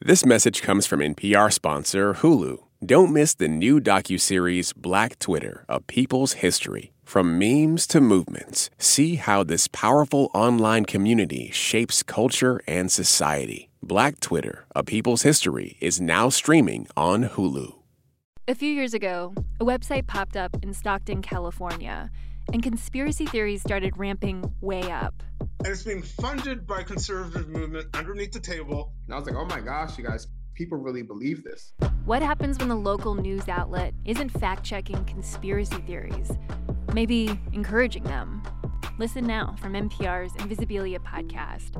This message comes from NPR sponsor Hulu. Don't miss the new docuseries Black Twitter, A People's History. From memes to movements, see how this powerful online community shapes culture and society. Black Twitter, A People's History is now streaming on Hulu. A few years ago, a website popped up in Stockton, California, and conspiracy theories started ramping way up. And it's being funded by conservative movement underneath the table. And I was like, oh my gosh, you guys, people really believe this. What happens when the local news outlet isn't fact-checking conspiracy theories? Maybe encouraging them. Listen now from NPR's Invisibilia podcast.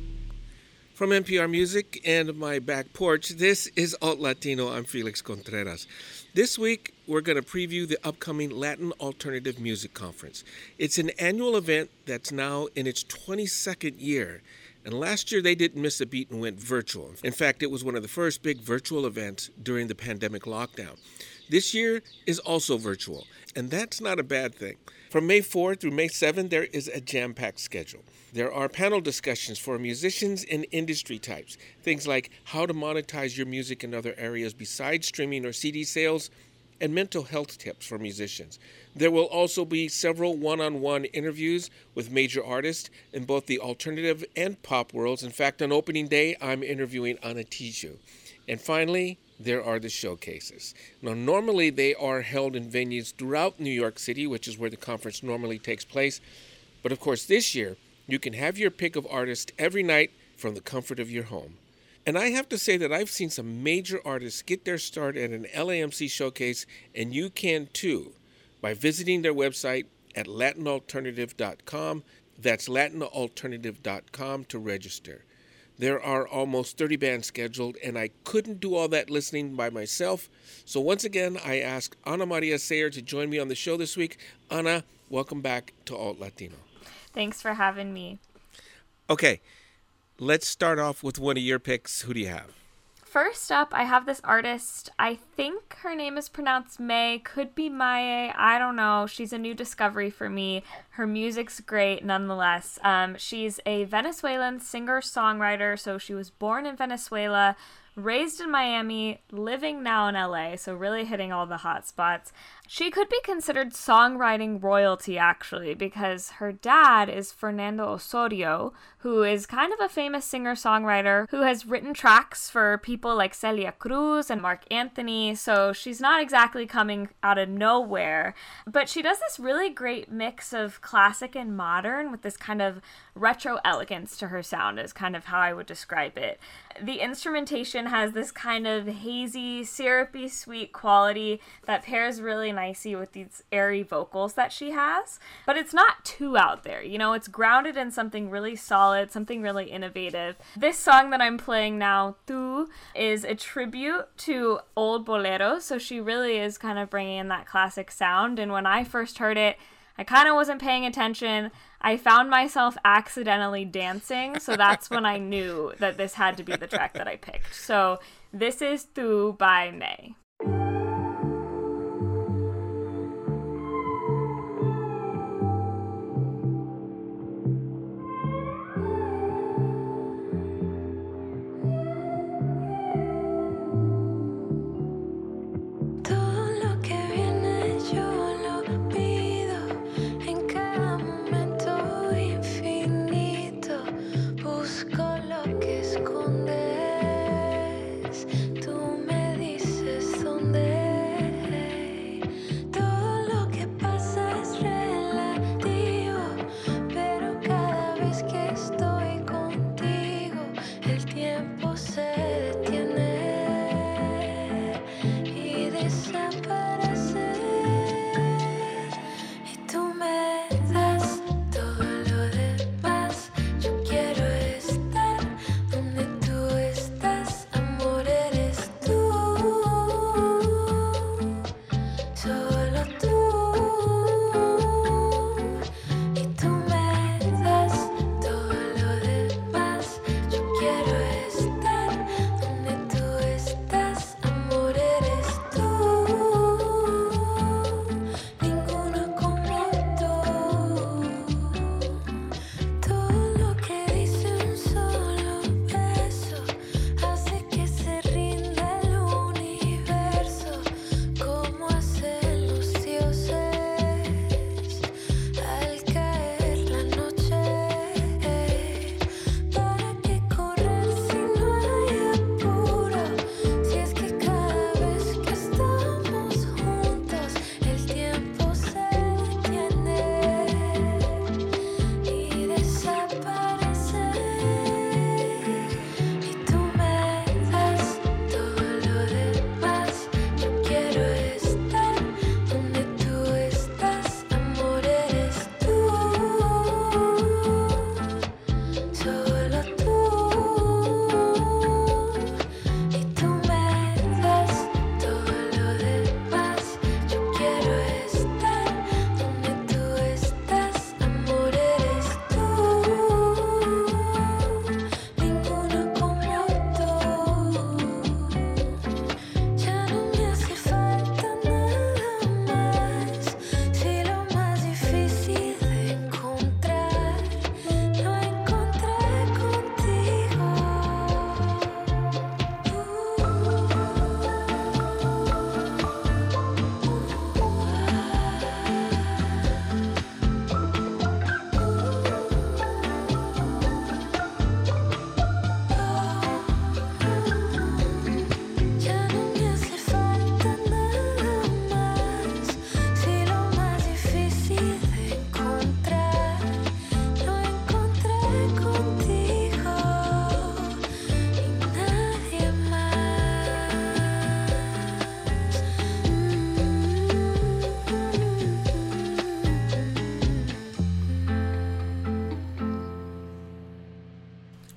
From NPR Music and my back porch, this is Alt Latino. I'm Felix Contreras. This week, we're going to preview the upcoming Latin Alternative Music Conference. It's an annual event that's now in its 22nd year. And last year, they didn't miss a beat and went virtual. In fact, it was one of the first big virtual events during the pandemic lockdown. This year is also virtual, and that's not a bad thing. From May 4th through May 7th, there is a jam-packed schedule. There are panel discussions for musicians and industry types, things like how to monetize your music in other areas besides streaming or CD sales, and mental health tips for musicians. There will also be several one-on-one interviews with major artists in both the alternative and pop worlds. In fact, on opening day, I'm interviewing Ana Tijoux. And finally, there are the showcases. Now, normally they are held in venues throughout New York City, which is where the conference normally takes place. But of course, this year, you can have your pick of artists every night from the comfort of your home. And I have to say that I've seen some major artists get their start at an LAMC showcase, and you can too, by visiting their website at latinalternative.com. That's latinalternative.com to register. There are almost 30 bands scheduled, and I couldn't do all that listening by myself. So once again, I asked Ana Maria Sayer to join me on the show this week. Ana, welcome back to Alt Latino. Thanks for having me. Okay, let's start off with one of your picks. Who do you have? First up, I have this artist. I think her name is pronounced May. Could be Maye. I don't know. She's a new discovery for me. Her music's great nonetheless. She's a Venezuelan singer-songwriter. So she was born in Venezuela, raised in Miami, living now in LA. So really hitting all the hot spots. She could be considered songwriting royalty, actually, because her dad is Fernando Osorio, who is kind of a famous singer-songwriter who has written tracks for people like Celia Cruz and Mark Anthony, so she's not exactly coming out of nowhere. But she does this really great mix of classic and modern with this kind of retro elegance to her sound, is kind of how I would describe it. The instrumentation has this kind of hazy, syrupy, sweet quality that pairs really nicely with these airy vocals that she has, but it's not too out there. You know, it's grounded in something really solid, something really innovative. This song that I'm playing now, Tu, is a tribute to old boleros, so she really is kind of bringing in that classic sound, and when I first heard it, I kind of wasn't paying attention. I found myself accidentally dancing, so that's when I knew that this had to be the track that I picked. So this is Tu by May.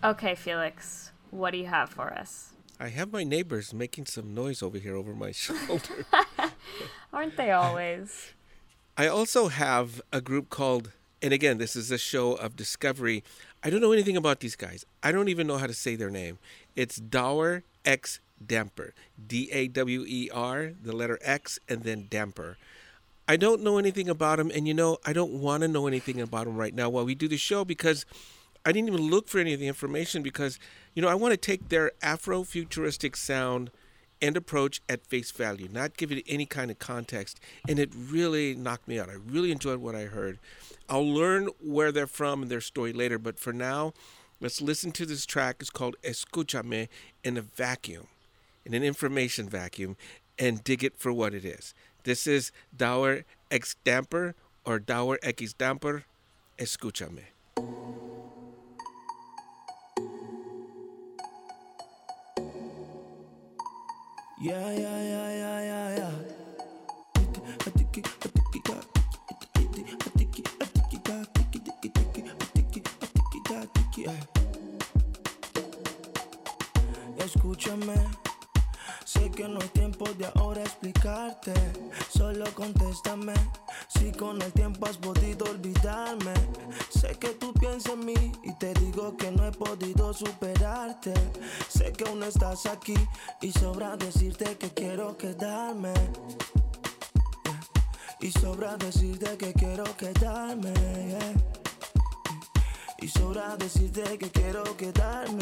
Okay, Felix, what do you have for us? I have my neighbors making some noise over here over my shoulder. Aren't they always? I also have a group called, and again, this is a show of discovery. I don't know anything about these guys. I don't even know how to say their name. It's Dauer X Damper. Dawer, the letter X, and then Damper. I don't know anything about them, and I don't want to know anything about them right now while we do the show, because I didn't even look for any of the information, because, I want to take their Afro-futuristic sound and approach at face value, not give it any kind of context, and it really knocked me out. I really enjoyed what I heard. I'll learn where they're from and their story later, but for now, let's listen to this track. It's called Escúchame in a vacuum, in an information vacuum, and dig it for what it is. This is Dauer X Damper, or Dauer X Damper, Escúchame. Yeah. Escúchame, sé que no hay tiempo de ahora explicarte. Solo contéstame si con el tiempo has podido olvidarme. Sé que tú piensas en mí y te digo que no he podido superarte. Sé que aún estás aquí y sobra decirte que quiero quedarme. Y sobra decirte que quiero quedarme. Y sobra decirte que quiero quedarme.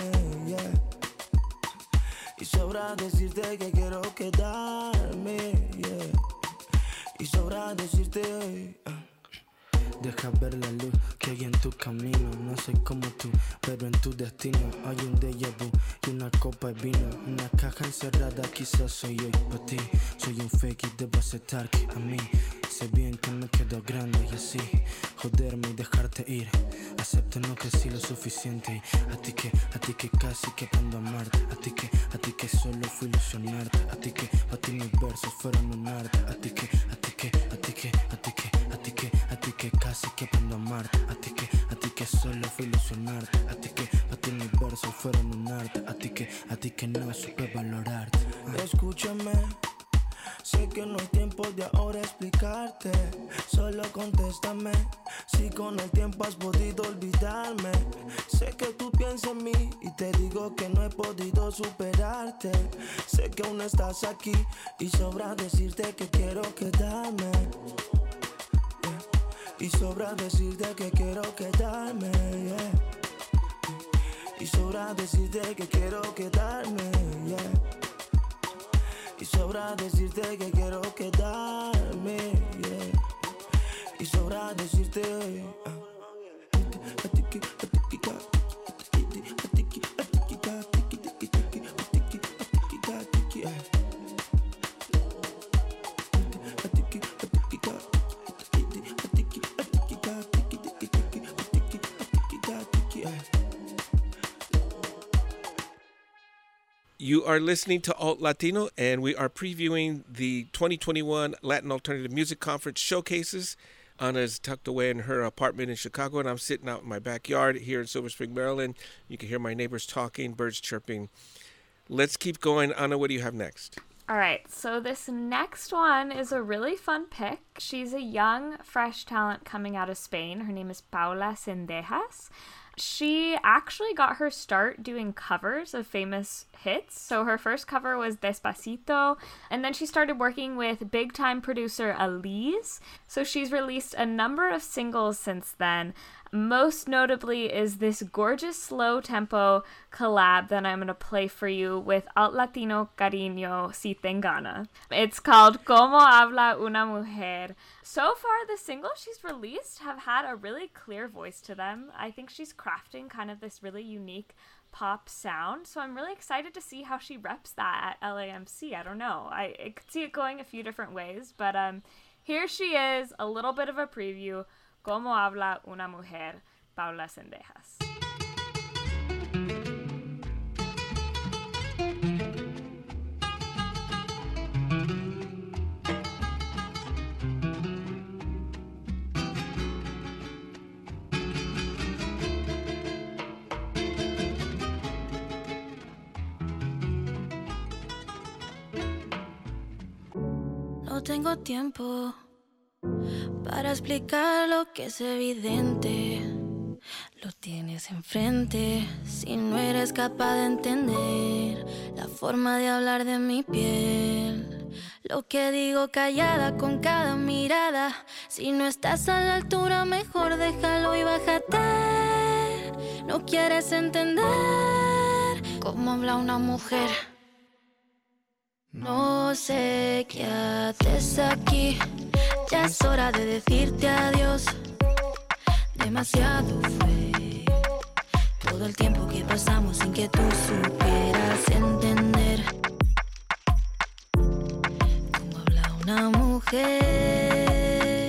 Y sobra decirte que quiero quedarme. Y sobra decirte. Deja ver la luz que hay en tu camino. No soy como tú, pero en tu destino hay un déjà vu y una copa de vino. Una caja encerrada, quizás soy yo para ti. Soy un fake y debo aceptar que a mí sé bien que me quedo grande y así joderme y dejarte ir. Acepto no crecí lo suficiente. A ti que casi que aprendo a amarte. A ti que solo fui ilusionarte. A ti que mis versos fueron un arte. A ti que casi que aprendo a amarte. A ti que solo fui ilusionarte. A ti que mis versos fueron un arte. A ti que no supe valorarte. Escúchame. Sé que no hay tiempo de ahora explicarte. Solo contéstame si con el tiempo has podido olvidarme. Sé que tú piensas en mí y te digo que no he podido superarte. Sé que aún estás aquí y sobra decirte que quiero quedarme. Y sobra decirte que quiero quedarme. Y sobra decirte que quiero quedarme. Y sobra decirte que quiero quedarme, Y sobra decirte You are listening to Alt Latino, and we are previewing the 2021 Latin Alternative Music Conference showcases. Anna's tucked away in her apartment in Chicago, and I'm sitting out in my backyard here in Silver Spring, Maryland. You can hear my neighbors talking, birds chirping. Let's keep going. Anna, what do you have next? All right, so this next one is a really fun pick. She's a young, fresh talent coming out of Spain. Her name is Paula Zendejas. She actually got her start doing covers of famous hits. So her first cover was Despacito, and then she started working with big-time producer Elise. So she's released a number of singles since then. Most notably is this gorgeous slow-tempo collab that I'm going to play for you with Alt Latino Cariño Si Te Engana. It's called Como Habla Una Mujer. So far, the singles she's released have had a really clear voice to them. I think she's crafting kind of this really unique pop sound, so I'm really excited to see how she reps that at LAMC. I don't know. I could see it going a few different ways, but here she is, a little bit of a preview. Como Habla Una Mujer, Paula Zendejas. No tengo tiempo para explicar lo que es evidente. Lo tienes enfrente, si no eres capaz de entender la forma de hablar de mi piel. Lo que digo callada con cada mirada. Si no estás a la altura, mejor déjalo y bájate. No quieres entender cómo habla una mujer. No sé qué haces aquí. Ya es hora de decirte adiós. Demasiado fue todo el tiempo que pasamos sin que tú supieras entender cómo habla una mujer.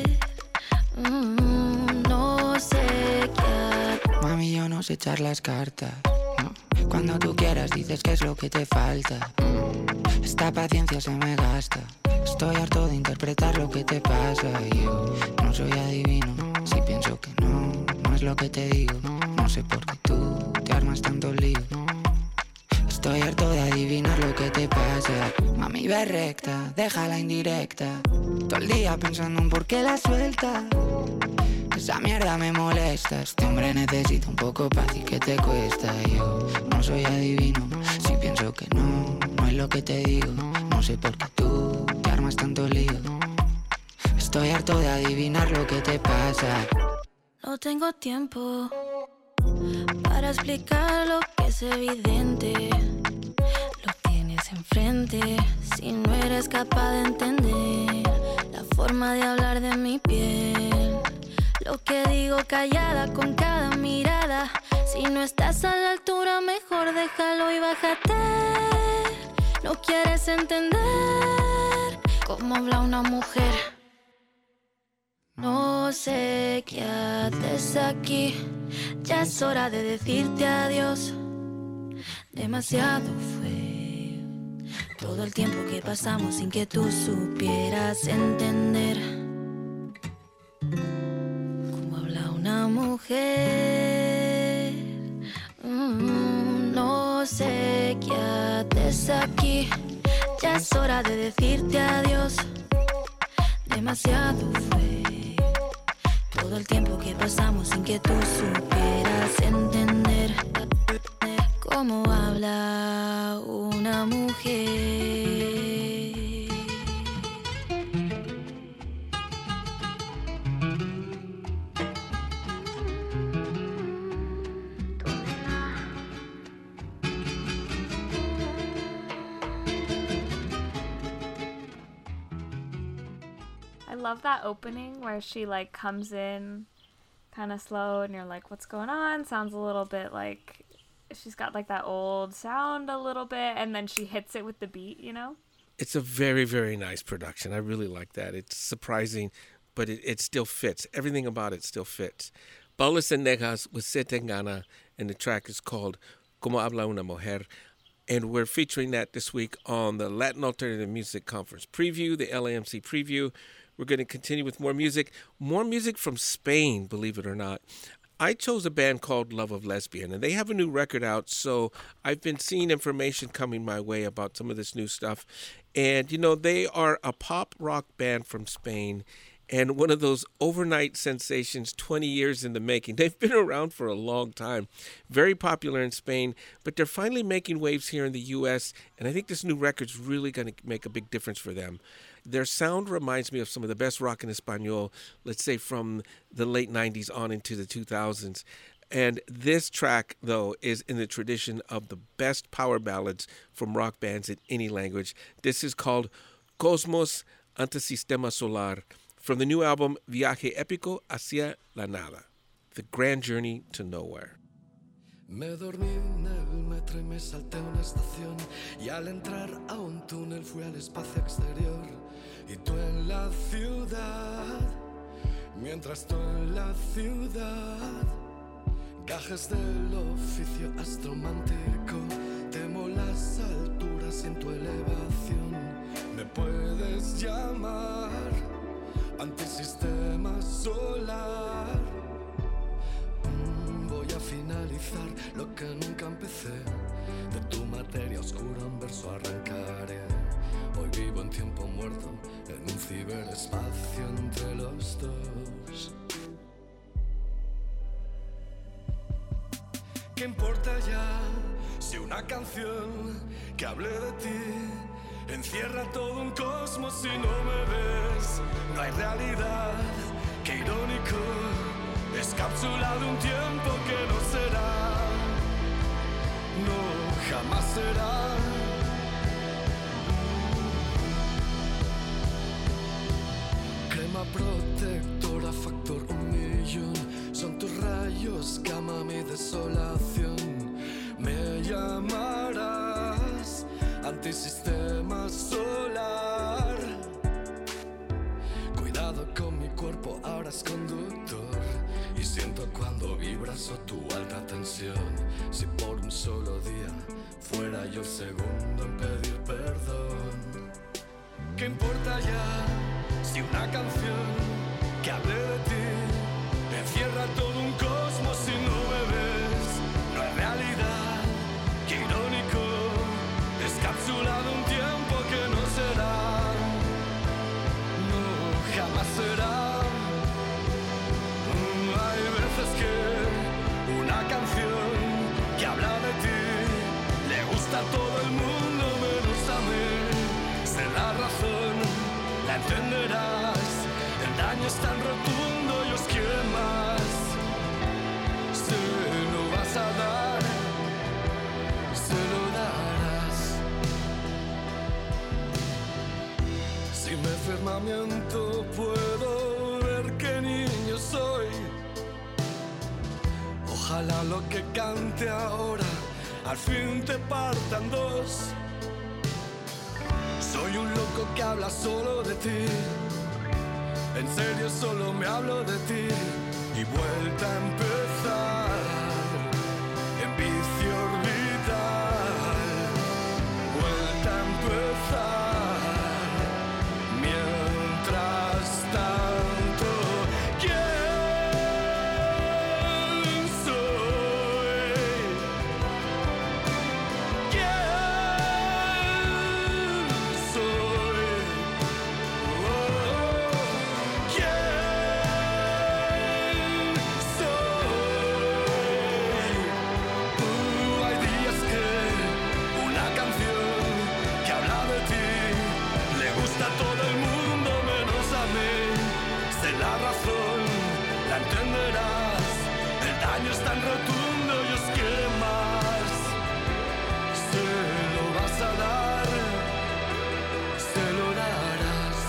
No sé qué hacer. Mami, yo no sé echar las cartas, no. Cuando tú quieras dices que es lo que te falta. Esta paciencia se me gasta. Estoy harto de interpretar lo que te pasa. Yo no soy adivino, si pienso que no es lo que te digo. No sé por qué tú te armas tanto lío. Estoy harto de adivinar lo que te pasa. Mami, ve recta, déjala indirecta. Todo el día pensando en por qué la suelta. Esa mierda me molesta. Este hombre necesita un poco paz y que te cuesta. Yo no soy adivino, si pienso que no es lo que te digo. No sé por qué tú te armas tanto lío. Estoy harto de adivinar lo que te pasa. No tengo tiempo para explicar lo que es evidente. Lo tienes enfrente, si no eres capaz de entender la forma de hablar de mi piel. Lo que digo callada con cada mirada. Si no estás a la altura, mejor déjalo y bájate. No quieres entender cómo habla una mujer. No sé qué haces aquí. Ya es hora de decirte adiós. Demasiado fue todo el tiempo que pasamos sin que tú supieras entender cómo habla una mujer. No sé qué haces aquí. Ya es hora de decirte adiós. Demasiado fue todo el tiempo que pasamos sin que tú supieras entender cómo habla una mujer. I love that opening where she like comes in kind of slow and you're like, what's going on? Sounds a little bit like she's got like that old sound a little bit, and then she hits it with the beat, you know? It's a very, very nice production. I really like that. It's surprising, but it still fits. Everything about it still fits. Paulas and Negas with Se Te Gana, and the track is called Como Habla Una Mujer. And we're featuring that this week on the Latin Alternative Music Conference preview, the LAMC preview. We're going to continue with more music from Spain, believe it or not. I chose a band called Love of Lesbian, and they have a new record out, so I've been seeing information coming my way about some of this new stuff. And, you know, they are a pop rock band from Spain, and one of those overnight sensations, 20 years in the making. They've been around for a long time, very popular in Spain, but they're finally making waves here in the U.S., and I think this new record's really going to make a big difference for them. Their sound reminds me of some of the best rock in Espanol, let's say from the late 90s on into the 2000s. And this track, though, is in the tradition of the best power ballads from rock bands in any language. This is called Cosmos Antisistema Solar, from the new album Viaje Épico hacia la Nada, The Grand Journey to Nowhere. Me dormí en el metro y me salté una estación, y al entrar a un túnel fui al espacio exterior. Y tú en la ciudad, mientras tú en la ciudad, gajes del oficio astromántico, temo las alturas en tu elevación. Me puedes llamar antisistema solar. Voy a finalizar lo que nunca empecé. De tu materia oscura un verso arrancaré. Hoy vivo un tiempo muerto en un ciberespacio entre los dos. ¿Qué importa ya si una canción que hable de ti encierra todo un cosmos si no me ves? No hay realidad, qué irónico, es cápsula de un tiempo que no será, no, jamás será. Crema protectora, factor 1.000.000, son tus rayos, cama mi desolación. Me llamarás antisistema solar. Cuidado con mi cuerpo, ahora es conductor. Y siento cuando vibras o tu alta tensión. Si por un solo día fuera yo el segundo en pedir perdón. ¿Qué importa ya si una canción que hable de ti encierra todo un cosmos si no me ves? No es realidad, qué irónico, es cápsula de un tiempo que no será, no, jamás será. Hay veces que una canción que habla de ti le gusta a todo el mundo menos a mí. Sé la razón, la entenderás, el daño es tan rotundo y os quiere más. Se lo vas a dar, se lo darás. Sin mi firmamiento puedo ver qué niño soy. Ojalá lo que cante ahora al fin te partan dos. Soy un loco que habla solo de ti. En serio solo me hablo de ti. Y vuelta a empezar en vicio orbital. Vuelta a empezar. Mientras tanto, ¿quién soy? ¿Quién soy? Hay días que una canción que habla de ti le gusta a todo el mundo menos a mí. Sé la razón, la entenderás, el daño es tan rotundo y os quiere más. Se lo vas a dar, se lo darás.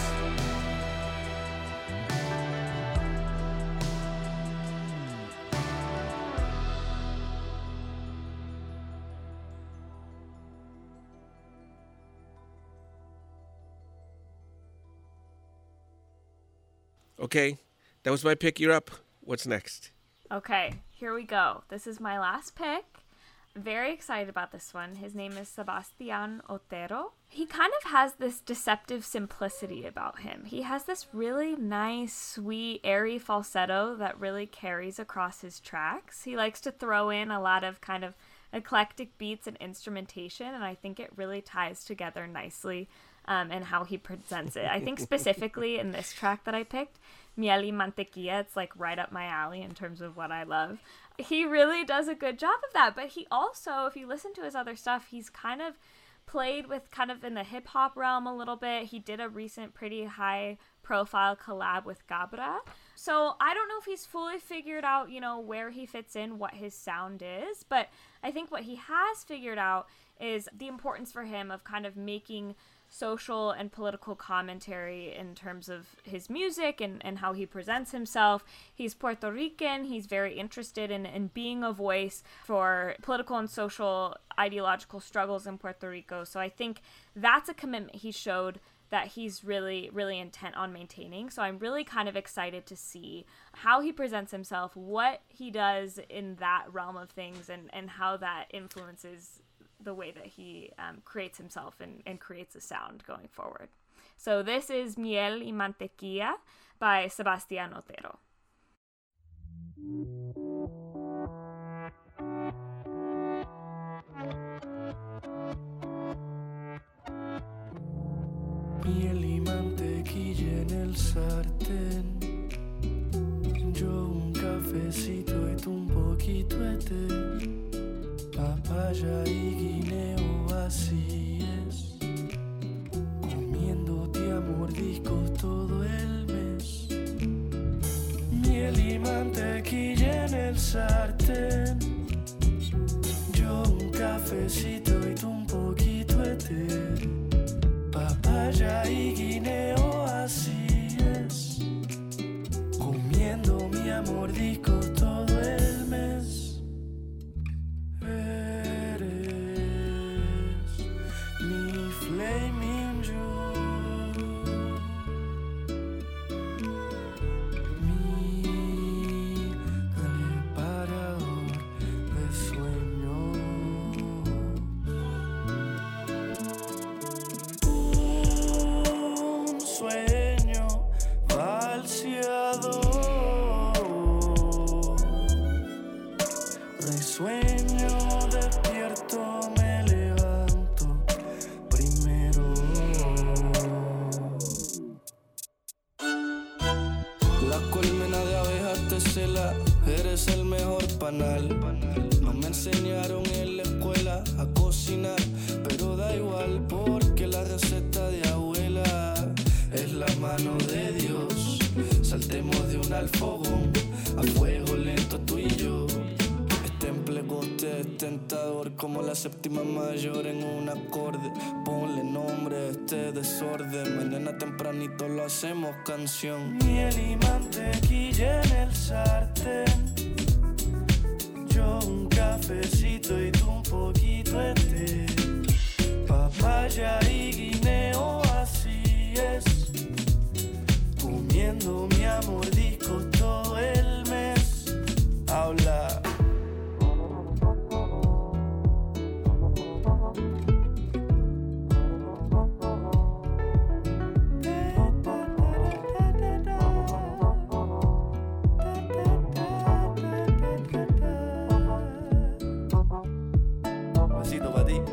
Okay, that was my pick. You're up. What's next? Okay, here we go. This is my last pick. Very excited about this one. His name is Sebastián Otero. He kind of has this deceptive simplicity about him. He has this really nice, sweet, airy falsetto that really carries across his tracks. He likes to throw in a lot of kind of eclectic beats and instrumentation, and I think it really ties together nicely and how he presents it. I think specifically in this track that I picked, Miel y Mantequilla, it's like right up my alley in terms of what I love. He really does a good job of that, but he also, if you listen to his other stuff, he's kind of played with kind of in the hip hop realm a little bit. He did a recent pretty high profile collab with Gabra. So I don't know if he's fully figured out, you know, where he fits in, what his sound is, but I think what he has figured out is the importance for him of kind of making social and political commentary in terms of his music and how he presents himself. He's Puerto Rican. He's very interested in being a voice for political and social ideological struggles in Puerto Rico. So I think that's a commitment he showed that he's really, really intent on maintaining. So I'm really kind of excited to see how he presents himself, what he does in that realm of things, and how that influences the way that he creates himself and creates a sound going forward. So this is Miel y Mantequilla by Sebastián Otero. miel y mantequilla en el sartén. Yo un cafecito y tú un poquito de té. Papaya y guineo, así es. Comiéndote a mordiscos todo el mes. Miel y mantequilla en el sartén. Yo un cafecito y tú un poquito de té. Papaya y guineo, así es. Comiendo mi amor disco todo el mes. Eres mi flaming jewel, mi reparador de sueños. Un sueño falseado. Risueño despierto, me levanto primero. La colmena de abejas te cela, eres el mejor panal. No me enseñaron en la escuela a cocinar, pero da igual porque la receta de abuela es la mano de Dios. Saltemos de un alfogón a fuego lento tú y yo. Este emplegote es tentador como la séptima mayor en un acorde. Ponle nombre a este desorden, mañana tempranito lo hacemos canción. Miel y mantequilla en el sartén. Yo un cafecito y tú un poquito de té. Papaya y guineo, así es. Comiendo mi amor disco todo el mes. Habla. Besito para ti.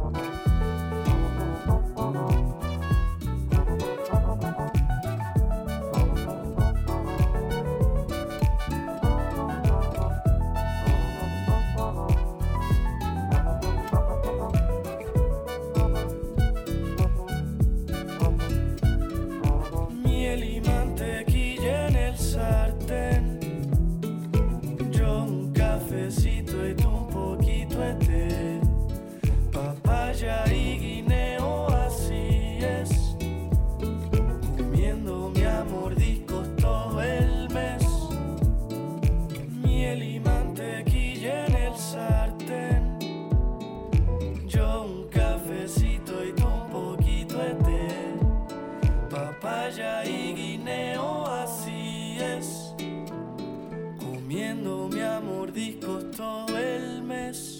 Miel y mantequilla en el sartén. Yo un cafecito y tú un poquito de té. Papaya y guineo, así es. Comiendo mi amor discos todo el mes. Miel y mantequilla en el sartén. Yo un cafecito y tú un poquito de té. Papaya y guineo, así es. Comiendo mi amor discos todo el mes.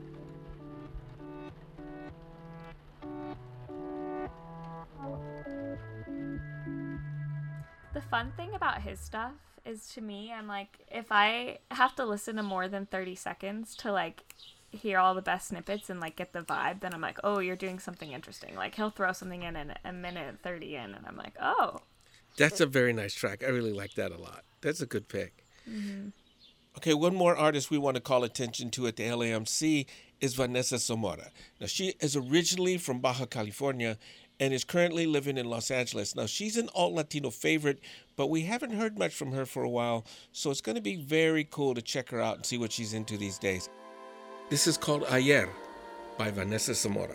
The fun thing about his stuff is, to me, I'm like, if I have to listen to more than 30 seconds to like hear all the best snippets and like get the vibe, then I'm like, oh, you're doing something interesting. Like he'll throw something in a minute 30 in and I'm like, oh. That's a very nice track. I really like that a lot. That's a good pick. Mm-hmm. Okay, one more artist we want to call attention to at the LAMC is Vanessa Zamora. Now, she is originally from Baja California and is currently living in Los Angeles. Now, she's an alt-Latino favorite, but we haven't heard much from her for a while, so it's going to be very cool to check her out and see what she's into these days. This is called Ayer by Vanessa Zamora.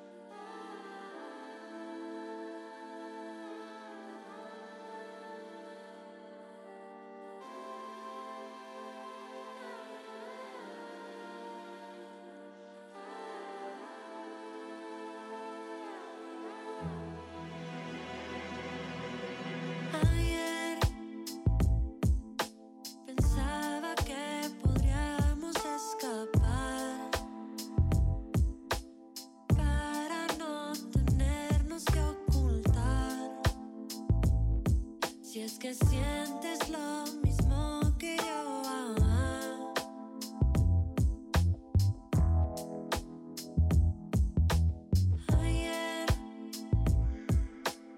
Ayer pensaba que podríamos escapar para no tenernos que ocultar. Si es que sientes lo mismo que yo, Ayer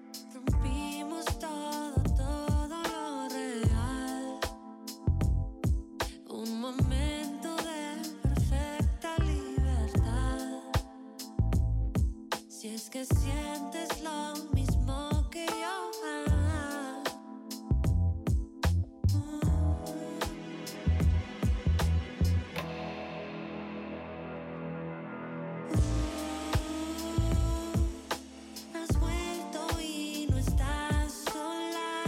Si es que sientes lo mismo que yo. Has vuelto y no estás sola.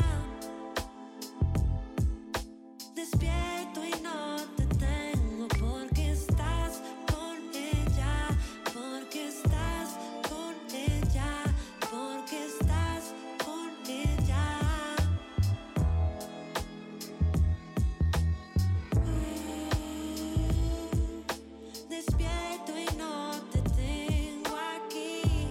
Despierto y no te tengo porque estás con ella, porque estás con ella, porque estás con ella. Despierto y no te tengo aquí.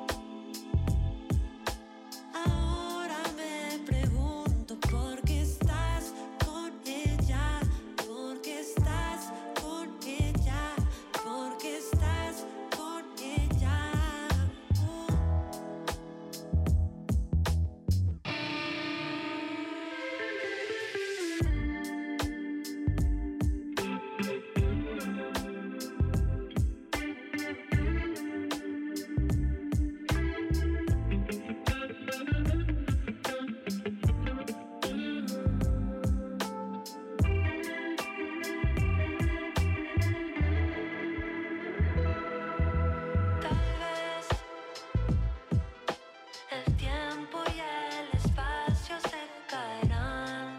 Ahora me pregunto por qué estás con ella, por qué estás con ella, por qué estás con ella. Tal vez el tiempo y el espacio se caerán.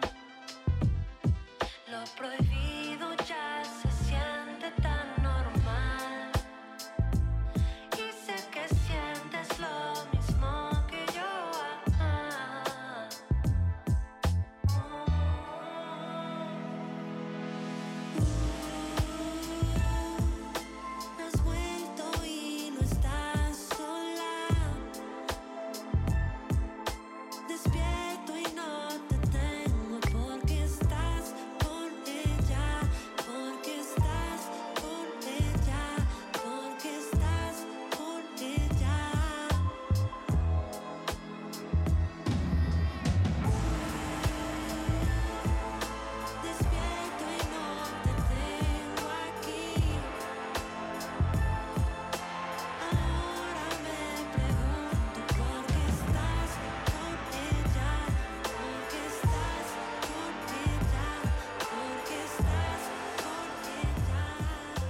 Lo prohibido ya se siente tan normal. Y sé que sientes lo mismo que yo. Has vuelto y no estás sola. Despierto y no te tengo porque estás con ella, porque estás con ella, porque estás con ella. Despierto y no te tengo aquí. Ahora me pregunto por qué estás con ella, por qué estás con ella, por qué estás con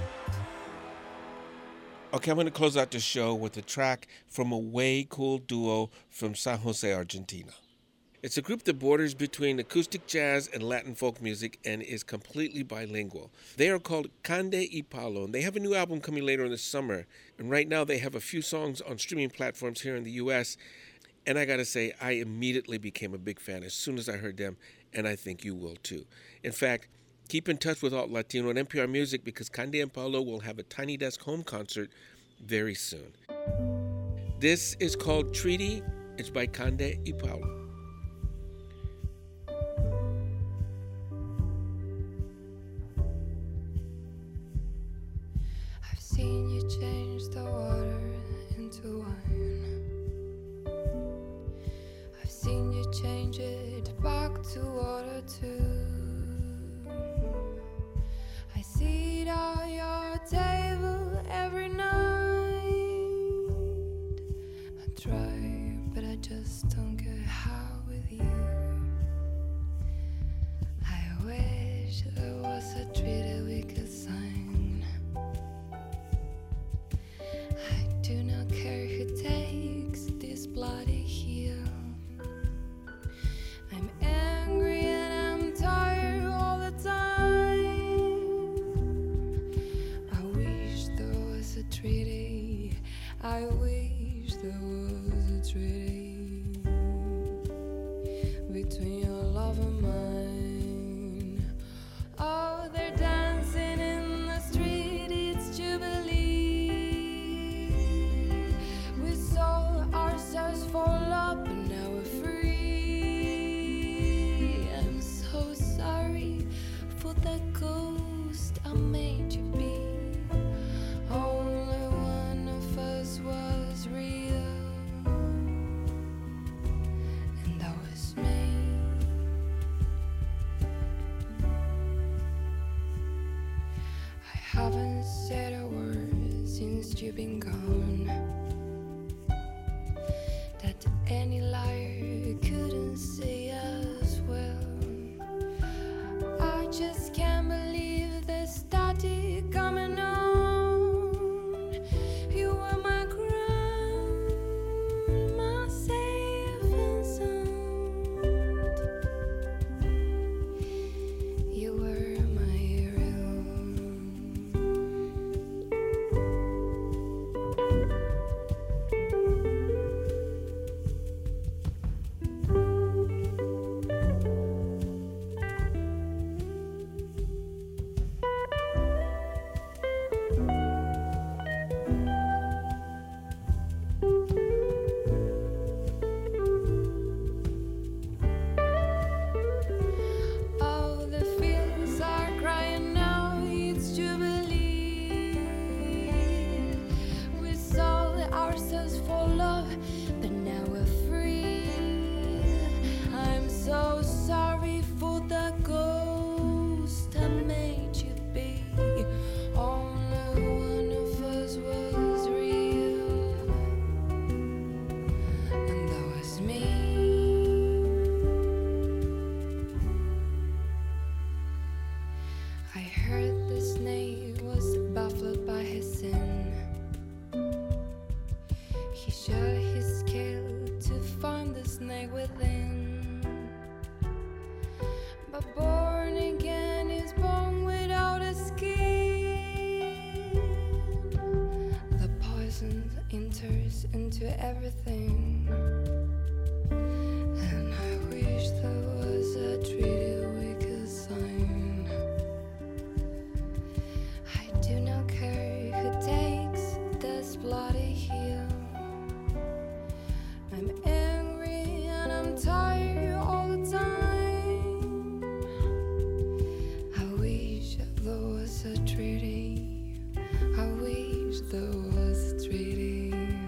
ella. Okay, I'm going to close out the show with a track from a way cool duo from San Jose, Argentina. It's a group that borders between acoustic jazz and Latin folk music and is completely bilingual. They are called Cande y Palo, and they have a new album coming later in the summer. And right now they have a few songs on streaming platforms here in the U.S. And I got to say, I immediately became a big fan as soon as I heard them, and I think you will too. In fact, keep in touch with Alt Latino and NPR Music because Cande and Palo will have a Tiny Desk home concert very soon. This is called Treaty. It's by Cande y Palo. I've seen you change the water into wine. I've seen you change it back to water too. I see it on your table every night. I try, but I just don't get how with you. I wish there was a treaty we could sign. I do not care who takes this bloody heel. I'm angry and I'm tired all the time. I wish there was a treaty. I wish there was a treaty between your love and mine. Oh, they're dancing in the street, it's Jubilee. We sold ourselves for love, but now we're free. I'm so sorry for the ghost I made you be. Only one of us was real, and that was me. I haven't said a word since you've been gone. any liar couldn't say as well. I just can't believe the static coming on. You were my crown, my safe and sound. You were my hero. All the fields are crying now, it's jubilee. We sold ourselves for love, but now we're free. I'm so sorry for the ghost I made you be. Only one of us was real, and that was me. I heard the snake was baffled by his sin. He shed his scale to find the snake within. But born again is born without a skin. The poison enters into everything. And I wish there was a treaty we could sign. I do not care who takes this bloody heel. I'm angry and I'm tired all the time. I wish there was a treaty. I wish there was a treaty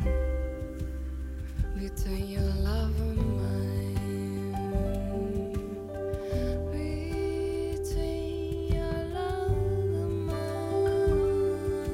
between your love and mine. Between your love and mine.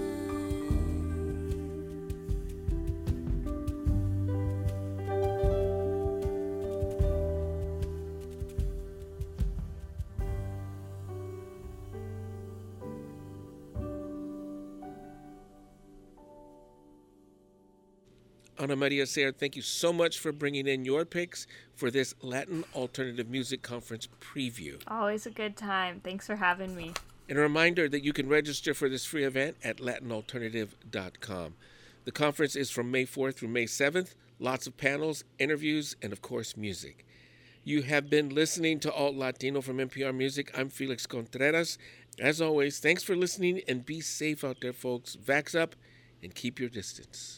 Ana Maria Sayre, thank you so much for bringing in your picks for this Latin Alternative Music Conference preview. Always a good time. Thanks for having me. And a reminder that you can register for this free event at latinalternative.com. The conference is from May 4th through May 7th. Lots of panels, interviews, and of course, music. You have been listening to Alt Latino from NPR Music. I'm Felix Contreras. As always, thanks for listening and be safe out there, folks. Vax up and keep your distance.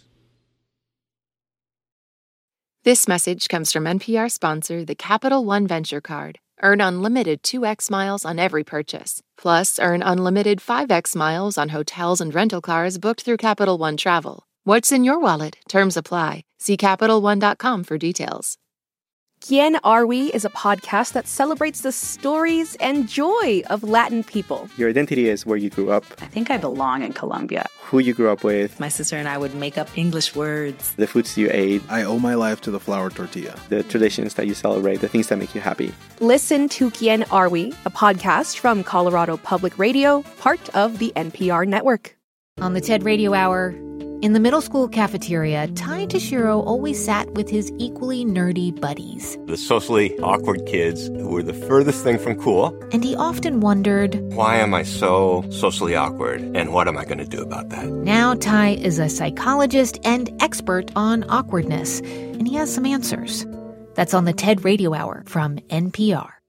This message comes from NPR sponsor, the Capital One Venture Card. Earn unlimited 2x miles on every purchase. Plus, earn unlimited 5x miles on hotels and rental cars booked through Capital One Travel. What's in your wallet? Terms apply. See CapitalOne.com for details. ¿Quién Are We is a podcast that celebrates the stories and joy of Latin people. Your identity is where you grew up. I think I belong in Colombia. Who you grew up with. My sister and I would make up English words. The foods you ate. I owe my life to the flour tortilla. The traditions that you celebrate, the things that make you happy. Listen to ¿Quién Are We?, a podcast from Colorado Public Radio, part of the NPR network. On the TED Radio Hour, in the middle school cafeteria, Ty Tashiro always sat with his equally nerdy buddies. The socially awkward kids who were the furthest thing from cool. And he often wondered, why am I so socially awkward, and what am I going to do about that? Now Ty is a psychologist and expert on awkwardness, and he has some answers. That's on the TED Radio Hour from NPR.